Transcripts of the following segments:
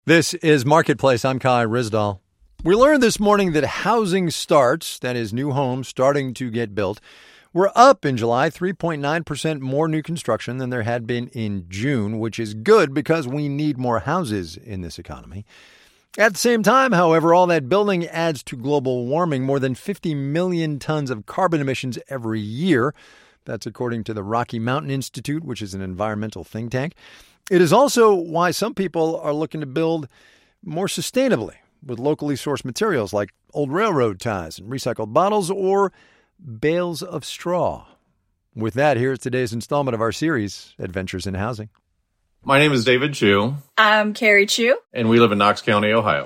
This is Marketplace. I'm Kai Rizdal. We learned this morning that housing starts, that is, new homes starting to get built, were up in July, 3.9% more new construction than there had been in June, which is good because we need more houses in this economy. At the same time, however, all that building adds to global warming, more than 50 million tons of carbon emissions every year. That's according to the Rocky Mountain Institute, which is an environmental think tank. It is also why some people are looking to build more sustainably with locally sourced materials like old railroad ties and recycled bottles or bales of straw. With that, here's today's installment of our series, Adventures in Housing. My name is David Chu. I'm Carrie Chu. And we live in Knox County, Ohio.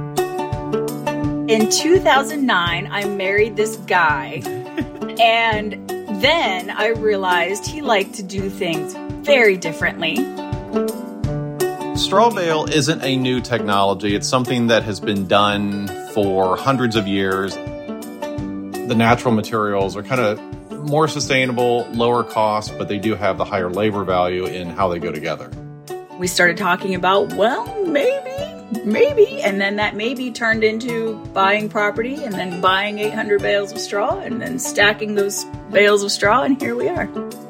In 2009, I married this guy, and then I realized he liked to do things very differently. Straw bale isn't a new technology. It's something that has been done for hundreds of years. The natural materials are kind of more sustainable, lower cost, but they do have the higher labor value in how they go together. We started talking about, well, maybe, and then that maybe turned into buying property and then buying 800 bales of straw and then stacking those bales of straw, and here we are.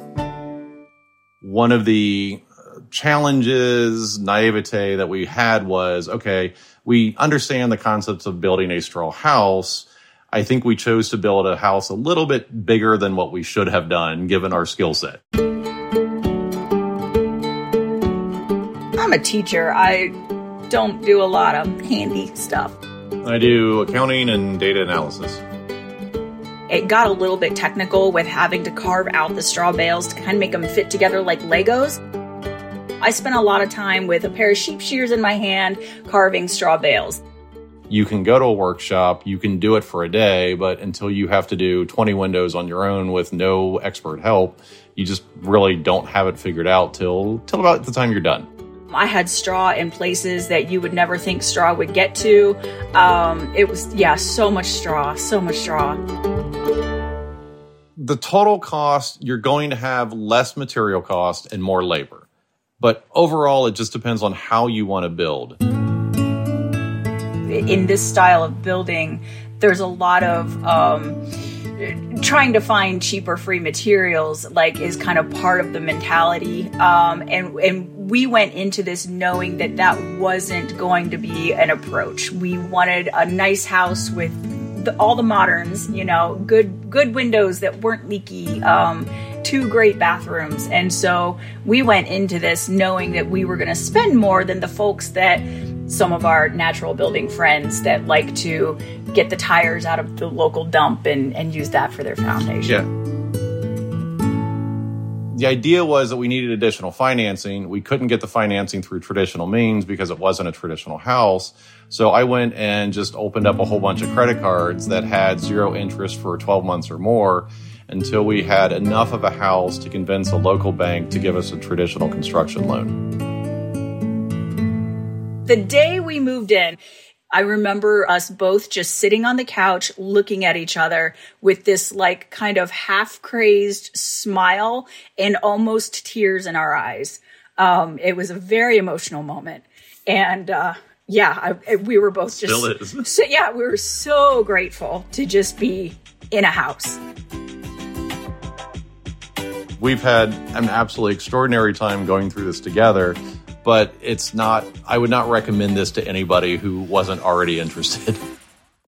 One of the challenges, naivete that we had was, okay, we understand the concepts of building a straw house. I think we chose to build a house a little bit bigger than what we should have done, given our skill set. I'm a teacher. I don't do a lot of handy stuff. I do accounting and data analysis. It got a little bit technical with having to carve out the straw bales to kind of make them fit together like Legos. I spent a lot of time with a pair of sheep shears in my hand carving straw bales. You can go to a workshop, you can do it for a day, but until you have to do 20 windows on your own with no expert help, you just really don't have it figured out till about the time you're done. I had straw in places that you would never think straw would get to. It was, so much straw. The total cost, you're going to have less material cost and more labor. But overall, it just depends on how you want to build. In this style of building, there's a lot of trying to find cheaper free materials, is kind of part of the mentality. And we went into this knowing that wasn't going to be an approach. We wanted a nice house with all the moderns, good windows that weren't leaky, 2 great bathrooms. And so we went into this knowing that we were going to spend more than the folks that some of our natural building friends that like to get the tires out of the local dump and use that for their foundation. Yeah. The idea was that we needed additional financing. We couldn't get the financing through traditional means because it wasn't a traditional house. So I went and just opened up a whole bunch of credit cards that had 0 interest for 12 months or more until we had enough of a house to convince a local bank to give us a traditional construction loan. The day we moved in, I remember us both just sitting on the couch looking at each other with this kind of half-crazed smile and almost tears in our eyes. It was a very emotional moment. And we were both just... Still is. We were so grateful to just be in a house. We've had an absolutely extraordinary time going through this together. But I would not recommend this to anybody who wasn't already interested.